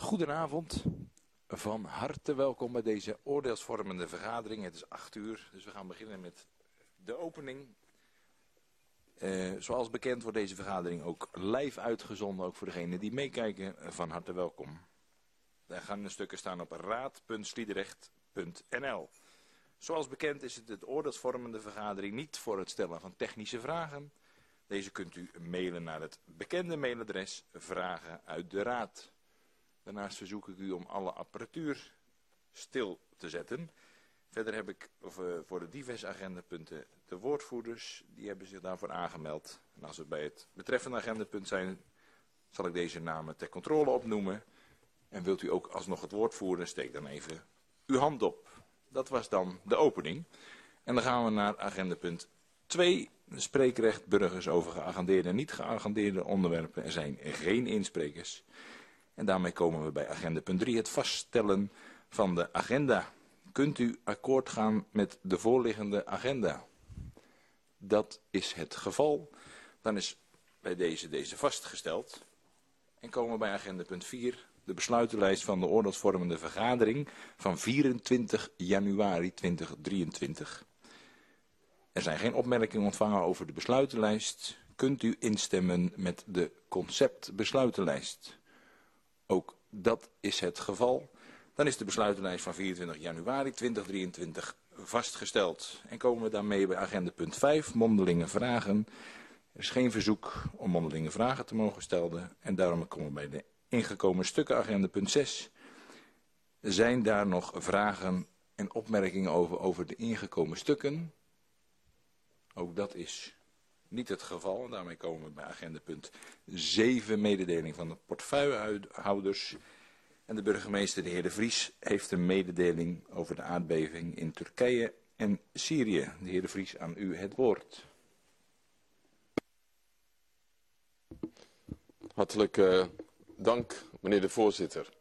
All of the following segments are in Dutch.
Goedenavond, van harte welkom bij deze oordeelsvormende vergadering. Het is 8 uur, dus we gaan beginnen met de opening. Zoals bekend wordt deze vergadering ook live uitgezonden, ook voor degenen die meekijken, van harte welkom. Daar gaan de stukken staan op raad.sliedrecht.nl. Zoals bekend is het oordeelsvormende vergadering niet voor het stellen van technische vragen. Deze kunt u mailen naar het bekende mailadres vragen uit de raad. Daarnaast verzoek ik u om alle apparatuur stil te zetten. Verder heb ik voor de diverse agendapunten de woordvoerders, die hebben zich daarvoor aangemeld. En als we bij het betreffende agendapunt zijn, zal ik deze namen ter controle opnoemen. En wilt u ook alsnog het woord voeren, steek dan even uw hand op. Dat was dan de opening. En dan gaan we naar agendapunt 2. Spreekrecht burgers over geagendeerde en niet geagendeerde onderwerpen. Er zijn geen insprekers. En daarmee komen we bij agendapunt 3, het vaststellen van de agenda. Kunt u akkoord gaan met de voorliggende agenda? Dat is het geval. Dan is bij deze vastgesteld. En komen we bij agendapunt 4, de besluitenlijst van de oordeelsvormende vergadering van 24 januari 2023. Er zijn geen opmerkingen ontvangen over de besluitenlijst. Kunt u instemmen met de conceptbesluitenlijst? Ook dat is het geval. Dan is de besluitenlijst van 24 januari 2023 vastgesteld. En komen we daarmee bij agendapunt 5, mondelinge vragen. Er is geen verzoek om mondelinge vragen te mogen stellen. En daarom komen we bij de ingekomen stukken, agendapunt 6. Zijn daar nog vragen en opmerkingen over de ingekomen stukken? Ook dat is niet het geval. En daarmee komen we bij agendapunt 7, mededeling van de portefeuillehouders. En de burgemeester, de heer De Vries, heeft een mededeling over de aardbeving in Turkije en Syrië. De heer De Vries, aan u het woord. Hartelijk dank, meneer de voorzitter.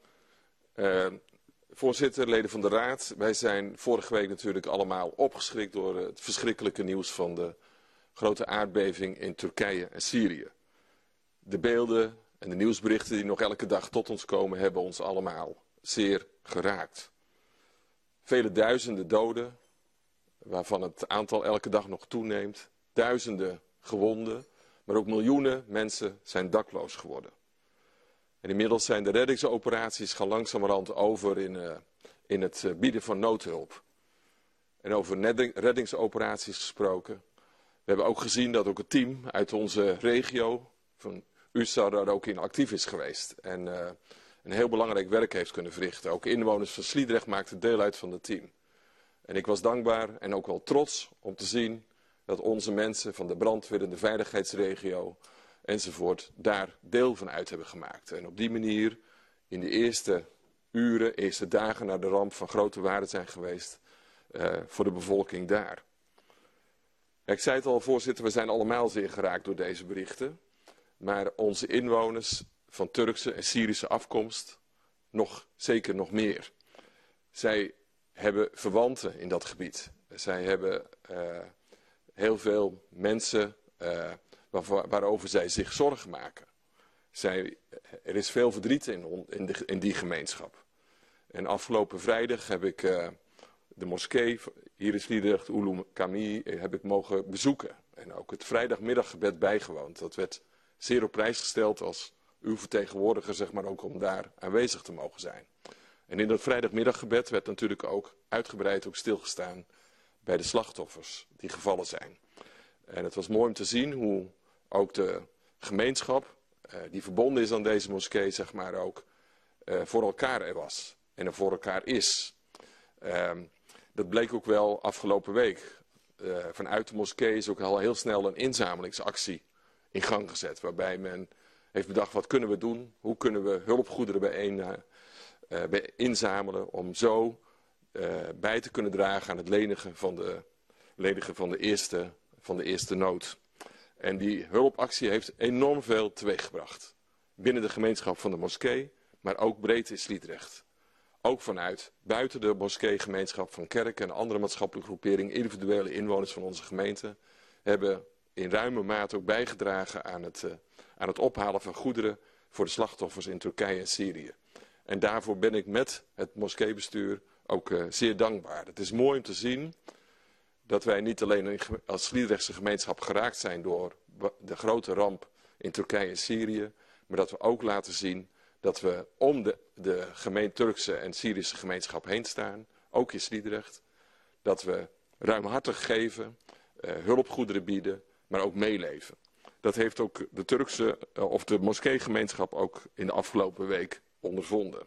Voorzitter, leden van de raad, wij zijn vorige week natuurlijk allemaal opgeschrikt door het verschrikkelijke nieuws van de grote aardbeving in Turkije en Syrië. De beelden en de nieuwsberichten die nog elke dag tot ons komen hebben ons allemaal zeer geraakt. Vele duizenden doden, waarvan het aantal elke dag nog toeneemt. Duizenden gewonden, maar ook miljoenen mensen zijn dakloos geworden. En inmiddels zijn de reddingsoperaties gaan langzamerhand over in het bieden van noodhulp. En over reddingsoperaties gesproken. We hebben ook gezien dat ook het team uit onze regio van USA daar ook in actief is geweest. En een heel belangrijk werk heeft kunnen verrichten. Ook inwoners van Sliedrecht maakten deel uit van het team. En ik was dankbaar en ook wel trots om te zien dat onze mensen van de brandweer en de veiligheidsregio enzovoort daar deel van uit hebben gemaakt. En op die manier in de eerste uren, eerste dagen na de ramp van grote waarde zijn geweest voor de bevolking daar. Ik zei het al, voorzitter, we zijn allemaal zeer geraakt door deze berichten. Maar onze inwoners van Turkse en Syrische afkomst zeker nog meer. Zij hebben verwanten in dat gebied. Zij hebben heel veel mensen waarover zij zich zorgen maken. Er is veel verdriet in die gemeenschap. En afgelopen vrijdag heb ik de moskee hier in Sliedrecht, Ulum Cami, heb ik mogen bezoeken. En ook het vrijdagmiddaggebed bijgewoond. Dat werd zeer op prijs gesteld als uw vertegenwoordiger, zeg maar, ook om daar aanwezig te mogen zijn. En in dat vrijdagmiddaggebed werd natuurlijk ook uitgebreid stilgestaan bij de slachtoffers die gevallen zijn. En het was mooi om te zien hoe ook de gemeenschap die verbonden is aan deze moskee, zeg maar, ook voor elkaar er was en er voor elkaar is. Dat bleek ook wel afgelopen week. Vanuit de moskee is ook al heel snel een inzamelingsactie in gang gezet. Waarbij men heeft bedacht, wat kunnen we doen? Hoe kunnen we hulpgoederen inzamelen om zo bij te kunnen dragen aan het lenigen van de eerste nood. En die hulpactie heeft enorm veel teweeggebracht. Binnen de gemeenschap van de moskee, maar ook breed in Sliedrecht. Ook vanuit buiten de moskeegemeenschap van kerken en andere maatschappelijke groeperingen, individuele inwoners van onze gemeente, hebben in ruime mate ook bijgedragen aan het ophalen van goederen voor de slachtoffers in Turkije en Syrië. En daarvoor ben ik met het moskeebestuur ook zeer dankbaar. Het is mooi om te zien dat wij niet alleen als Sliedrechtse gemeenschap geraakt zijn door de grote ramp in Turkije en Syrië, maar dat we ook laten zien dat we om de Turkse en Syrische gemeenschap heen staan, ook in Sliedrecht. Dat we ruimhartig geven, hulpgoederen bieden, maar ook meeleven. Dat heeft ook de Turkse of de moskeegemeenschap ook in de afgelopen week ondervonden.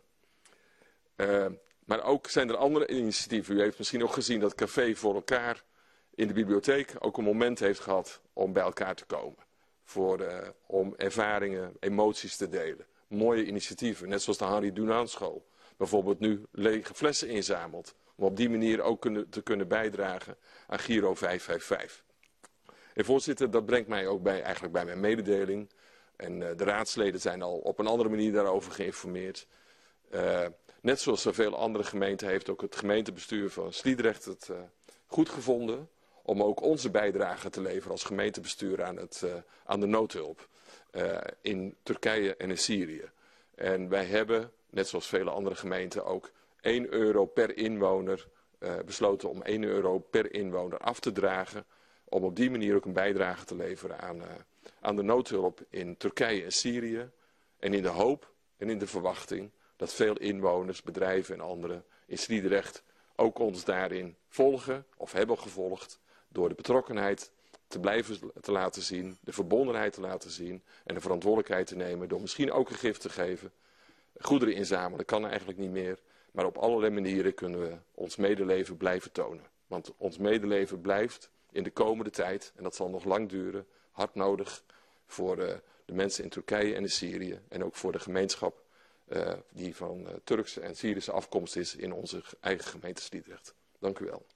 Maar ook zijn er andere initiatieven. U heeft misschien ook gezien dat Café voor elkaar in de bibliotheek ook een moment heeft gehad om bij elkaar te komen. Om ervaringen, emoties te delen. Mooie initiatieven, net zoals de Henri Dunant School. Bijvoorbeeld nu lege flessen inzamelt. Om op die manier ook te kunnen bijdragen aan Giro 555. En voorzitter, dat brengt mij ook eigenlijk bij mijn mededeling. En de raadsleden zijn al op een andere manier daarover geïnformeerd. Net zoals zoveel andere gemeenten heeft ook het gemeentebestuur van Sliedrecht het goed gevonden om ook onze bijdrage te leveren als gemeentebestuur aan de noodhulp in Turkije en in Syrië. En wij hebben, net zoals vele andere gemeenten, ook 1 euro per inwoner besloten om 1 euro per inwoner af te dragen, om op die manier ook een bijdrage te leveren aan de noodhulp in Turkije en Syrië. En in de hoop en in de verwachting dat veel inwoners, bedrijven en anderen in Sliedrecht ook ons daarin volgen of hebben gevolgd door de betrokkenheid te laten zien, de verbondenheid te laten zien en de verantwoordelijkheid te nemen door misschien ook een gift te geven. Goederen inzamelen kan eigenlijk niet meer, maar op allerlei manieren kunnen we ons medeleven blijven tonen. Want ons medeleven blijft in de komende tijd, en dat zal nog lang duren, hard nodig voor de mensen in Turkije en in Syrië en ook voor de gemeenschap die van Turkse en Syrische afkomst is in onze eigen gemeente Sliedrecht. Dank u wel.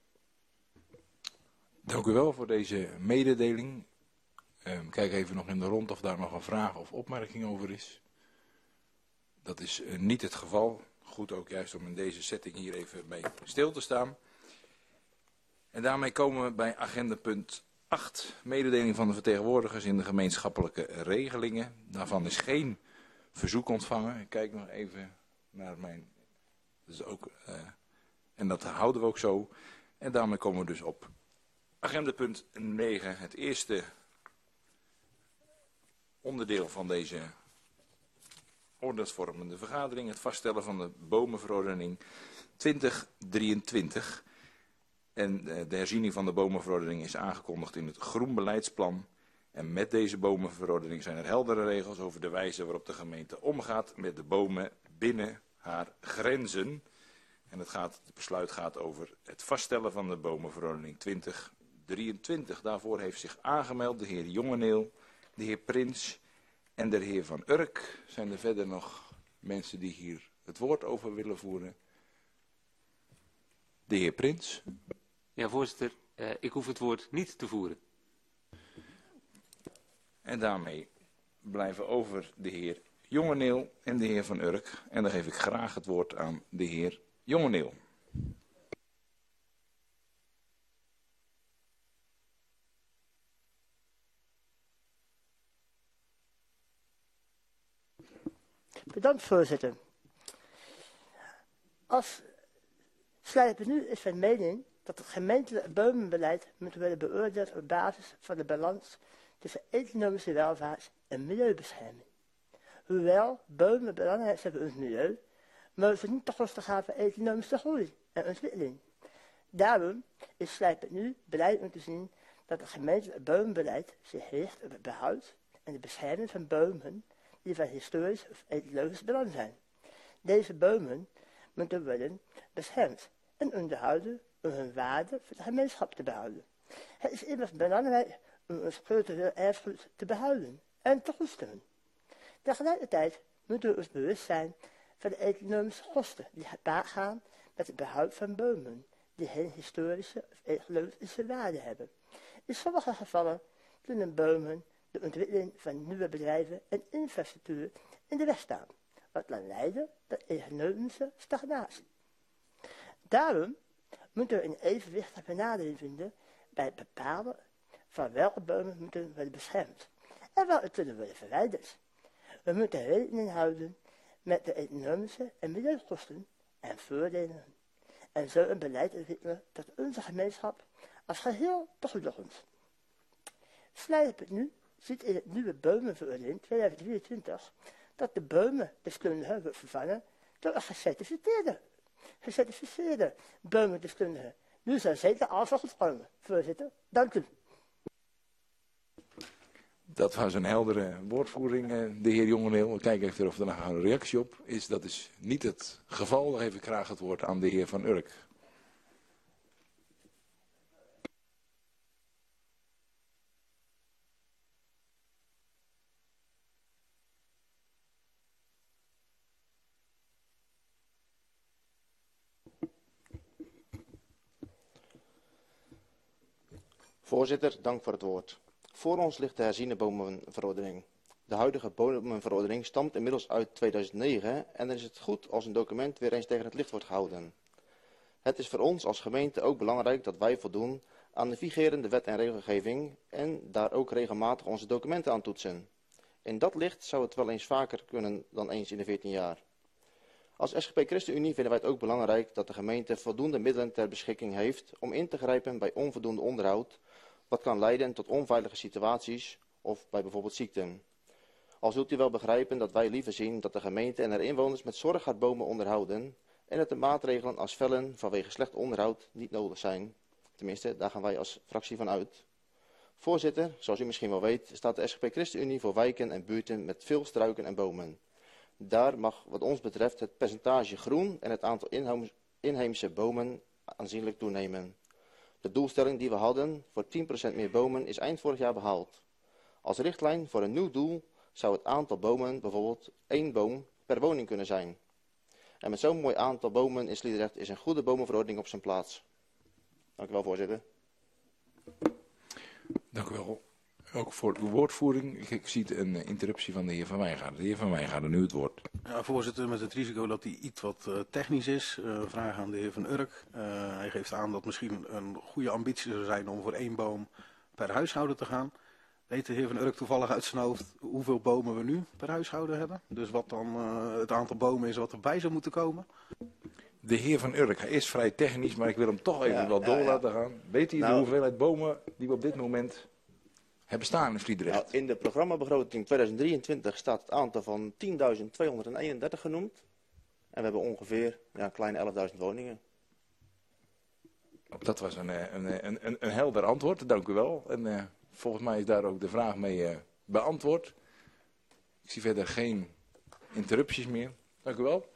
Dank u wel voor deze mededeling. Kijk even nog in de rond of daar nog een vraag of opmerking over is. Dat is niet het geval. Goed ook juist om in deze setting hier even bij stil te staan. En daarmee komen we bij agenda punt 8. Mededeling van de vertegenwoordigers in de gemeenschappelijke regelingen. Daarvan is geen verzoek ontvangen. Ik kijk nog even naar mijn... Dus ook, en dat houden we ook zo. En daarmee komen we dus op agenda punt 9. Het eerste onderdeel van deze ordensvormende vergadering. Het vaststellen van de bomenverordening 2023. En de herziening van de bomenverordening is aangekondigd in het groenbeleidsplan. En met deze bomenverordening zijn er heldere regels over de wijze waarop de gemeente omgaat met de bomen binnen haar grenzen. En het besluit gaat over het vaststellen van de bomenverordening 2023. Daarvoor heeft zich aangemeld de heer Jongeneel, de heer Prins en de heer Van Urk. Zijn er verder nog mensen die hier het woord over willen voeren? De heer Prins. Ja, voorzitter, ik hoef het woord niet te voeren. En daarmee blijven over de heer Jongeneel en de heer Van Urk. En dan geef ik graag het woord aan de heer Jongeneel. Bedankt, voorzitter. Als Slijpen nu is van mening dat het gemeentelijk bomenbeleid moet worden beoordeeld op basis van de balans tussen economische welvaart en milieubescherming. Hoewel bomen belangrijk zijn voor ons milieu, mogen ze niet te kosten gaan van economische groei en ontwikkeling. Daarom is Slijpen nu beleid om te zien dat het gemeentelijk bomenbeleid zich richt op het behoud en de bescherming van bomen die van historisch of ecologisch belang zijn. Deze bomen moeten worden beschermd en onderhouden om hun waarde voor de gemeenschap te behouden. Het is immers belangrijk om ons cultureel erfgoed te behouden en te koesteren. Tegelijkertijd moeten we ons bewust zijn van de economische kosten die gepaard gaan met het behoud van bomen, die geen historische of ecologische waarde hebben. In sommige gevallen kunnen bomen de ontwikkeling van nieuwe bedrijven en infrastructuur in de weg staan, wat kan leiden tot economische stagnatie. Daarom moeten we een evenwichtige benadering vinden bij het bepalen van welke bomen moeten worden beschermd en welke kunnen worden verwijderd. We moeten rekening houden met de economische en milieukosten en voordelen. En zo een beleid ontwikkelen dat onze gemeenschap als geheel te goede komt. Slijp.nu ziet in het nieuwe bomenverordening 2023 dat de bomendeskundige wordt vervangen door een gecertificeerde bomendeskundige. Nu zijn zeker aanval gekomen, voorzitter. Dank u. Dat was een heldere woordvoering, de heer Jongeneel. We kijken even of er nog een reactie op is. Dat is niet het geval. Dan geef ik graag het woord aan de heer Van Urk. Voorzitter, dank voor het woord. Voor ons ligt de herziene bomenverordening. De huidige bomenverordening stamt inmiddels uit 2009 en dan is het goed als een document weer eens tegen het licht wordt gehouden. Het is voor ons als gemeente ook belangrijk dat wij voldoen aan de vigerende wet en regelgeving en daar ook regelmatig onze documenten aan toetsen. In dat licht zou het wel eens vaker kunnen dan eens in de 14 jaar. Als SGP ChristenUnie vinden wij het ook belangrijk dat de gemeente voldoende middelen ter beschikking heeft om in te grijpen bij onvoldoende onderhoud, wat kan leiden tot onveilige situaties of bij bijvoorbeeld ziekten. Al zult u wel begrijpen dat wij liever zien dat de gemeente en haar inwoners met zorg haar bomen onderhouden en dat de maatregelen als vellen vanwege slecht onderhoud niet nodig zijn. Tenminste, daar gaan wij als fractie van uit. Voorzitter, zoals u misschien wel weet, staat de SGP ChristenUnie voor wijken en buurten met veel struiken en bomen. Daar mag wat ons betreft het percentage groen en het aantal inheemse bomen aanzienlijk toenemen. De doelstelling die we hadden voor 10% meer bomen is eind vorig jaar behaald. Als richtlijn voor een nieuw doel zou het aantal bomen bijvoorbeeld 1 boom per woning kunnen zijn. En met zo'n mooi aantal bomen in Sliedrecht is een goede bomenverordening op zijn plaats. Dank u wel, voorzitter. Dank u wel. Ook voor uw woordvoering. Ik zie een interruptie van de heer Van Wijngaarden. De heer Van Wijngaarden, nu het woord. Ja, voorzitter, met het risico dat hij iets wat technisch is. Vraag aan de heer Van Urk. Hij geeft aan dat misschien een goede ambitie zou zijn om voor 1 boom per huishouden te gaan. Weet de heer Van Urk toevallig uit zijn hoofd hoeveel bomen we nu per huishouden hebben? Dus wat dan het aantal bomen is wat erbij zou moeten komen? De heer Van Urk, hij is vrij technisch, maar ik wil hem toch even wel door laten gaan. Weet u de hoeveelheid bomen die we op dit moment hebben staan in Sliedrecht? Nou, in de programmabegroting 2023 staat het aantal van 10.231 genoemd. En we hebben ongeveer een kleine 11.000 woningen. Dat was een helder antwoord, dank u wel. En volgens mij is daar ook de vraag mee beantwoord. Ik zie verder geen interrupties meer. Dank u wel.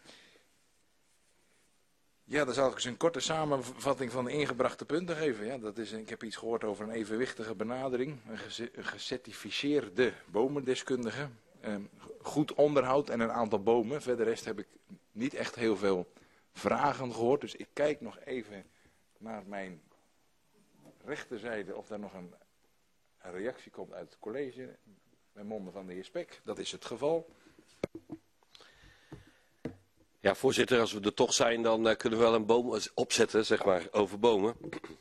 Ja, dan zal ik eens een korte samenvatting van de ingebrachte punten geven. Ja, ik heb iets gehoord over een evenwichtige benadering. Een gecertificeerde bomendeskundige. Goed onderhoud en een aantal bomen. Verder rest heb ik niet echt heel veel vragen gehoord. Dus ik kijk nog even naar mijn rechterzijde of daar nog een reactie komt uit het college. Bij monden van de heer Spek. Dat is het geval. Ja, voorzitter, als we er toch zijn, dan kunnen we wel een boom opzetten, zeg maar, over bomen.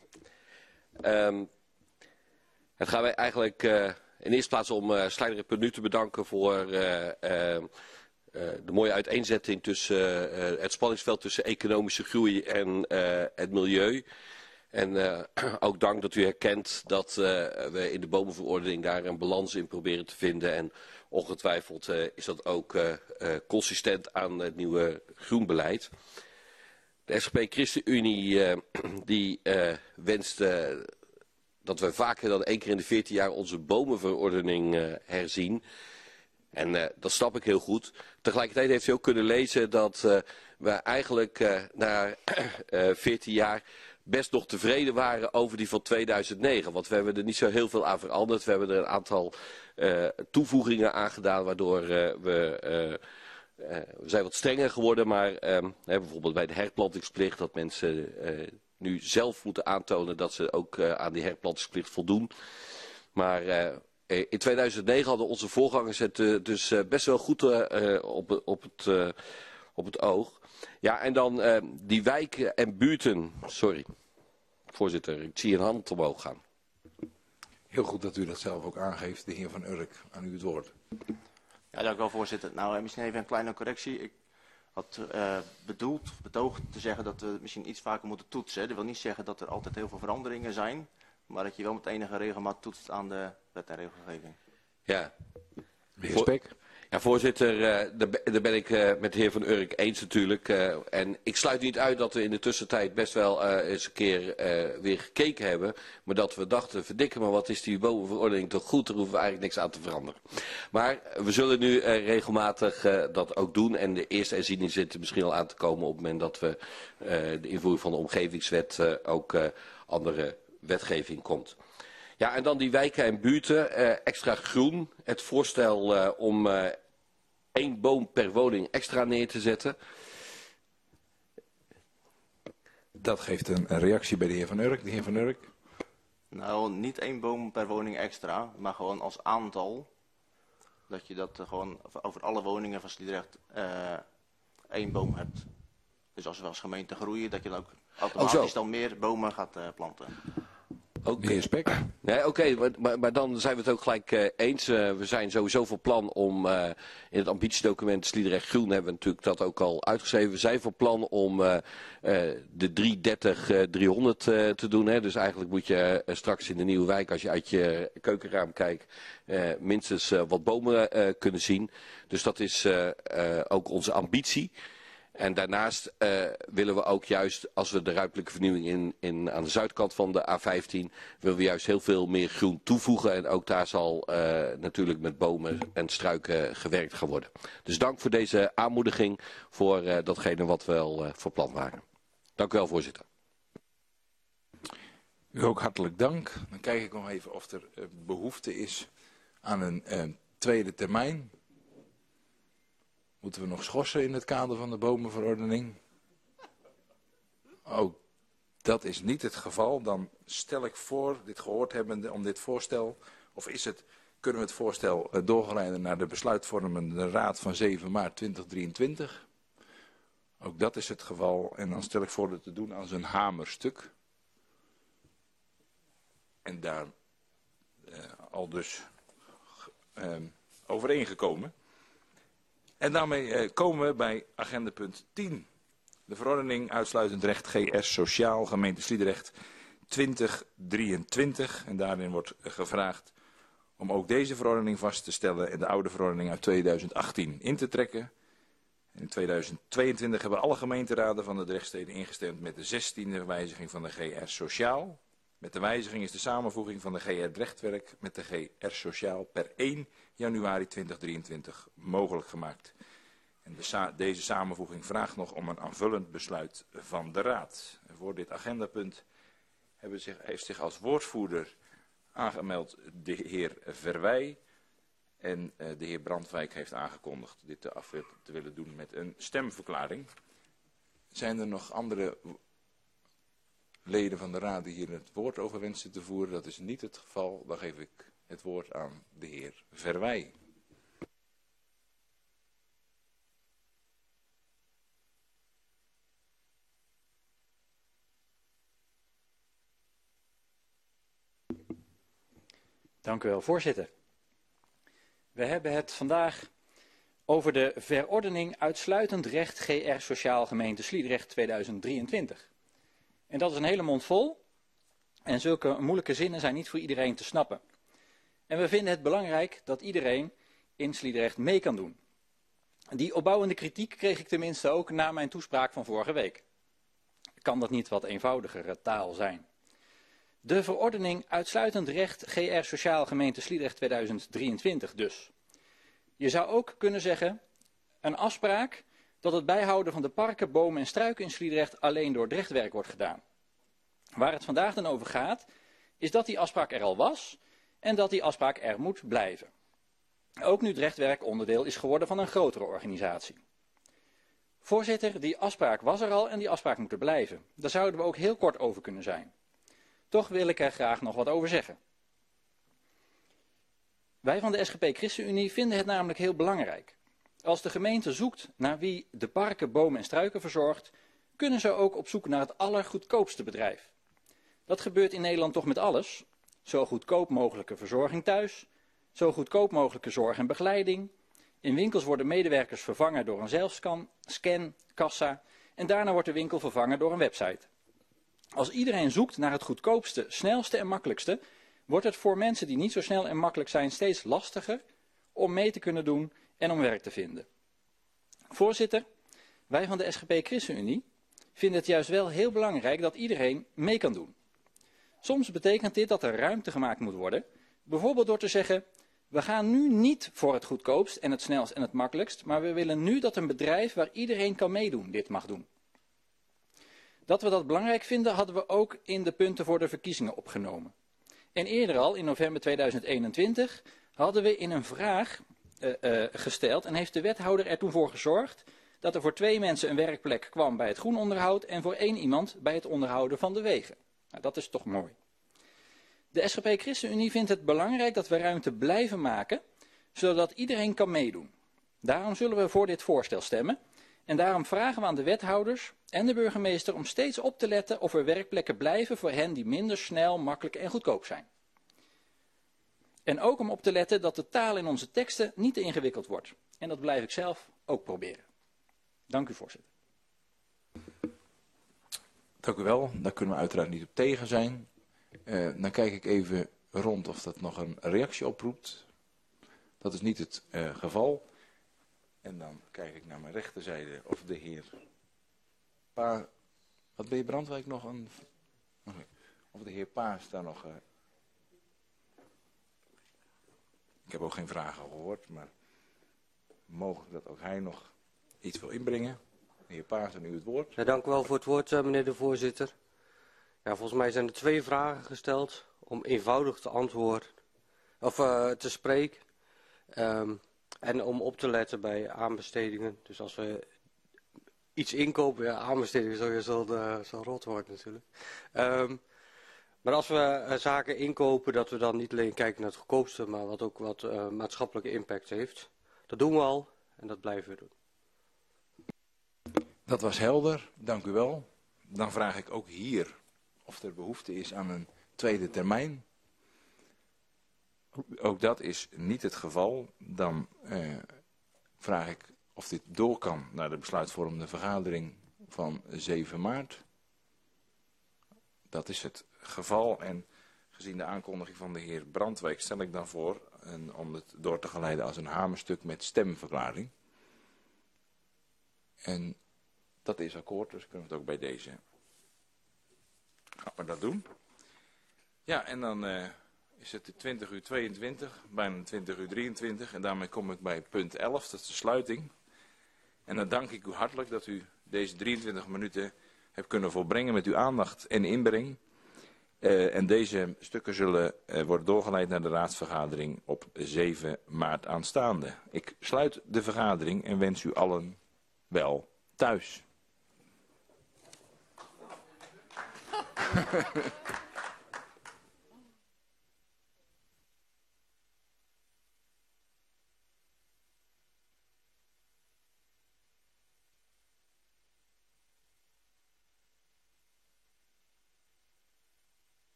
Het gaat mij eigenlijk in eerste plaats om Sliedrecht.nu te bedanken voor de mooie uiteenzetting tussen het spanningsveld tussen economische groei en het milieu. En ook dank dat u herkent dat we in de bomenverordening daar een balans in proberen te vinden. En ongetwijfeld is dat ook consistent aan het nieuwe groenbeleid. De SGP ChristenUnie die wenst dat we vaker dan 1 keer in de 14 jaar onze bomenverordening herzien. En dat snap ik heel goed. Tegelijkertijd heeft u ook kunnen lezen dat we eigenlijk na 14 jaar best nog tevreden waren over die van 2009. Want we hebben er niet zo heel veel aan veranderd. We hebben er een aantal toevoegingen aan gedaan, waardoor we zijn wat strenger geworden. Maar bijvoorbeeld bij de herplantingsplicht, dat mensen nu zelf moeten aantonen dat ze ook aan die herplantingsplicht voldoen. Maar in 2009 hadden onze voorgangers het dus best wel goed op het oog. Ja, en dan die wijken en buurten. Sorry, voorzitter, ik zie een hand omhoog gaan. Heel goed dat u dat zelf ook aangeeft, de heer Van Urk, aan u het woord. Ja, dank u wel, voorzitter. Nou, misschien even een kleine correctie. Ik had betoogd te zeggen dat we misschien iets vaker moeten toetsen. Dat wil niet zeggen dat er altijd heel veel veranderingen zijn, maar dat je wel met enige regelmaat toetst aan de wet en regelgeving. Ja. Meneer Spek. Ja, voorzitter, daar ben ik met de heer Van Urk eens natuurlijk. En ik sluit niet uit dat we in de tussentijd best wel eens een keer weer gekeken hebben. Maar dat we dachten, verdikken maar wat is die bovenverordening toch goed, daar hoeven we eigenlijk niks aan te veranderen. Maar we zullen nu regelmatig dat ook doen. En de eerste herziening zit er misschien al aan te komen op het moment dat we de invoering van de omgevingswet ook andere wetgeving komt. Ja, en dan die wijken en buurten, extra groen. Het voorstel om 1 boom per woning extra neer te zetten. Dat geeft een reactie bij de heer Van Urk. De heer Van Urk. Nou, niet 1 boom per woning extra, maar gewoon als aantal. Dat je dat gewoon over alle woningen van Sliedrecht 1 boom hebt. Dus als we als gemeente groeien, dat je dan ook automatisch dan meer bomen gaat planten. Okay. Meneer Spek. Nee, oké, maar dan zijn we het ook gelijk eens. We zijn sowieso van plan om in het ambitiedocument Sliedrecht Groen hebben we natuurlijk dat ook al uitgeschreven. We zijn van plan om de 330-300 te doen. Hè. Dus eigenlijk moet je straks in de nieuwe wijk, als je uit je keukenraam kijkt, minstens wat bomen kunnen zien. Dus dat is ook onze ambitie. En daarnaast willen we ook juist, als we de ruimtelijke vernieuwing aan de zuidkant van de A15, willen we juist heel veel meer groen toevoegen. En ook daar zal natuurlijk met bomen en struiken gewerkt gaan worden. Dus dank voor deze aanmoediging voor datgene wat we wel van plan waren. Dank u wel, voorzitter. U ook hartelijk dank. Dan kijk ik nog even of er behoefte is aan een tweede termijn. Moeten we nog schorsen in het kader van de bomenverordening? Oh, dat is niet het geval. Dan stel ik voor, dit gehoord hebbende, om dit voorstel, of kunnen we het voorstel doorgeleiden naar de besluitvormende raad van 7 maart 2023? Ook dat is het geval. En dan stel ik voor dat te doen als een hamerstuk. En daar al dus overeengekomen. En daarmee komen we bij agendapunt 10. De verordening uitsluitend recht GR Sociaal, gemeente Sliedrecht 2023. En daarin wordt gevraagd om ook deze verordening vast te stellen en de oude verordening uit 2018 in te trekken. En in 2022 hebben alle gemeenteraden van de Drechtsteden ingestemd met de 16e wijziging van de GR Sociaal. Met de wijziging is de samenvoeging van de GR Drechtwerk met de GR Sociaal per 1 januari 2023 mogelijk gemaakt. En deze samenvoeging vraagt nog om een aanvullend besluit van de Raad. En voor dit agendapunt heeft zich als woordvoerder aangemeld de heer Verwij. En de heer Brandwijk heeft aangekondigd dit te willen doen met een stemverklaring. Zijn er nog andere leden van de Raad die hier het woord over wensen te voeren? Dat is niet het geval. Dan geef ik het woord aan de heer Verwij. Dank u wel, voorzitter. We hebben het vandaag over de verordening uitsluitend recht GR Sociaal gemeente Sliedrecht 2023. En dat is een hele mond vol. En zulke moeilijke zinnen zijn niet voor iedereen te snappen. En we vinden het belangrijk dat iedereen in Sliedrecht mee kan doen. Die opbouwende kritiek kreeg ik tenminste ook na mijn toespraak van vorige week. Kan dat niet wat eenvoudigere taal zijn? De verordening uitsluitend recht GR Sociaal gemeente Sliedrecht 2023 dus. Je zou ook kunnen zeggen, een afspraak dat het bijhouden van de parken, bomen en struiken in Sliedrecht alleen door Drechtwerk wordt gedaan. Waar het vandaag dan over gaat, is dat die afspraak er al was en dat die afspraak er moet blijven. Ook nu Drechtwerk onderdeel is geworden van een grotere organisatie. Voorzitter, die afspraak was er al en die afspraak moet er blijven. Daar zouden we ook heel kort over kunnen zijn. Toch wil ik er graag nog wat over zeggen. Wij van de SGP ChristenUnie vinden het namelijk heel belangrijk. Als de gemeente zoekt naar wie de parken, bomen en struiken verzorgt, kunnen ze ook op zoek naar het allergoedkoopste bedrijf. Dat gebeurt in Nederland toch met alles. Zo goedkoop mogelijke verzorging thuis, zo goedkoop mogelijke zorg en begeleiding In winkels worden medewerkers vervangen door een zelfscan, scan, kassa en daarna wordt de winkel vervangen door een website. Als iedereen zoekt naar het goedkoopste, snelste en makkelijkste, wordt het voor mensen die niet zo snel en makkelijk zijn steeds lastiger om mee te kunnen doen en om werk te vinden. Voorzitter, wij van de SGP ChristenUnie vinden het juist wel heel belangrijk dat iedereen mee kan doen. Soms betekent dit dat er ruimte gemaakt moet worden, bijvoorbeeld door te zeggen, we gaan nu niet voor het goedkoopst en het snelst en het makkelijkst, maar we willen nu dat een bedrijf waar iedereen kan meedoen dit mag doen. Dat we dat belangrijk vinden hadden we ook in de punten voor de verkiezingen opgenomen. En eerder al, in november 2021, hadden we in een vraag gesteld en heeft de wethouder er toen voor gezorgd dat er voor 2 mensen een werkplek kwam bij het groenonderhoud en voor 1 iemand bij het onderhouden van de wegen. Nou, dat is toch mooi. De SGP ChristenUnie vindt het belangrijk dat we ruimte blijven maken, zodat iedereen kan meedoen. Daarom zullen we voor dit voorstel stemmen en daarom vragen we aan de wethouders en de burgemeester om steeds op te letten of er werkplekken blijven voor hen die minder snel, makkelijk en goedkoop zijn. En ook om op te letten dat de taal in onze teksten niet te ingewikkeld wordt. En dat blijf ik zelf ook proberen. Dank u, voorzitter. Dank u wel. Daar kunnen we uiteraard niet op tegen zijn. Dan kijk ik even rond of dat nog een reactie oproept. Dat is niet het geval. En dan kijk ik naar mijn rechterzijde of de heer Wat ben je, Brandwijk, nog een... Of de heer Paas daar nog... Ik heb ook geen vragen gehoord, maar mogelijk dat ook hij nog iets wil inbrengen. De heer Paas, dan u het woord. Ja, dank u wel voor het woord, meneer de voorzitter. Ja, volgens mij zijn er 2 vragen gesteld om eenvoudig te antwoorden, of te spreken. En om op te letten bij aanbestedingen. Dus als we iets inkopen, ja, aanbestedingen is sowieso zo'n rot woord natuurlijk. Maar als we zaken inkopen, dat we dan niet alleen kijken naar het goedkoopste, maar wat ook wat maatschappelijke impact heeft. Dat doen we al en dat blijven we doen. Dat was helder, dank u wel. Dan vraag ik ook hier of er behoefte is aan een tweede termijn. Ook dat is niet het geval. Dan vraag ik of dit door kan naar de besluitvormende vergadering van 7 maart. Dat is het geval en gezien de aankondiging van de heer Brandwijk stel ik dan voor om het door te geleiden als een hamerstuk met stemverklaring. En dat is akkoord, dus kunnen we het ook bij deze. Gaan we dat doen. Ja, en dan is het 20:22, bijna 20:23 en daarmee kom ik bij punt 11, dat is de sluiting. En dan dank ik u hartelijk dat u deze 23 minuten hebt kunnen volbrengen met uw aandacht en inbreng. En deze stukken zullen worden doorgeleid naar de raadsvergadering op 7 maart aanstaande. Ik sluit de vergadering en wens u allen wel thuis.